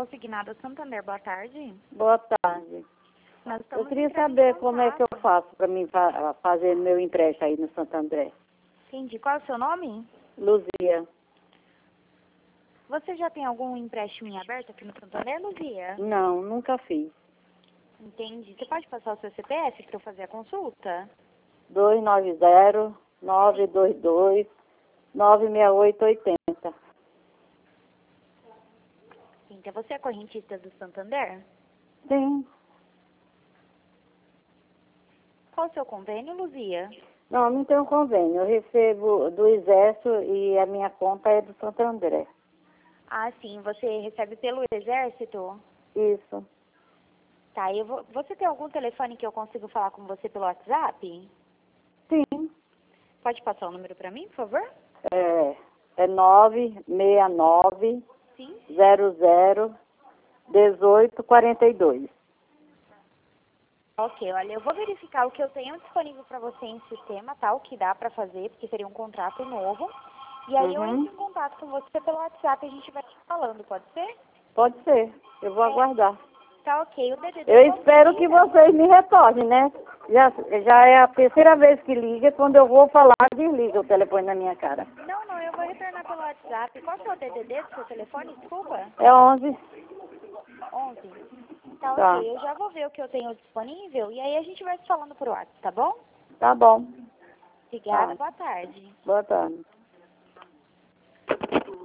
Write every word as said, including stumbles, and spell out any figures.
Consignado Santander, boa tarde. Boa tarde. Nós Eu estamos queria entrando em saber como é que eu contato. faço para mim fa fazer meu empréstimo aí no Santo André. Entendi. Qual é o seu nome? Luzia. Você já tem algum empréstimo em aberto aqui no Santander, Luzia? Não, nunca fiz. Entendi. Você pode passar o seu C P F para eu fazer a consulta? dois nove zero, nove dois dois, nove seis oito oito zero. Então, você é correntista do Santander? Sim. Qual o seu convênio, Luzia? Não, não tenho convênio. Eu recebo do Exército e a minha conta é do Santo André. Ah, sim. Você recebe pelo Exército? Isso. Tá, eu vou... Você tem algum telefone que eu consigo falar com você pelo WhatsApp? Sim. Pode passar o número para mim, por favor? É, é nove seis nove, Sim. zero zero, um oito quatro dois. Ok, olha, eu vou verificar o que eu tenho disponível para você em sistema, tá? O que dá para fazer, porque seria um contrato novo. E aí eu Uhum. entro em contato com você pelo WhatsApp e a gente vai te falando, pode ser? Pode ser. Eu vou É, aguardar. tá ok. O D D D Eu qual espero que seria? vocês me retornem, né? Já, já é a terceira vez que liga. Quando eu vou falar, desliga o telefone na minha cara. Não, não, eu vou retornar pelo WhatsApp. Qual que é o D D D do seu telefone? Desculpa. É onze. onze. Tá Tá. ok, eu já vou ver o que eu tenho disponível e aí a gente vai se falando por WhatsApp, tá bom? Tá bom. Obrigada, Tá. boa tarde. Boa tarde.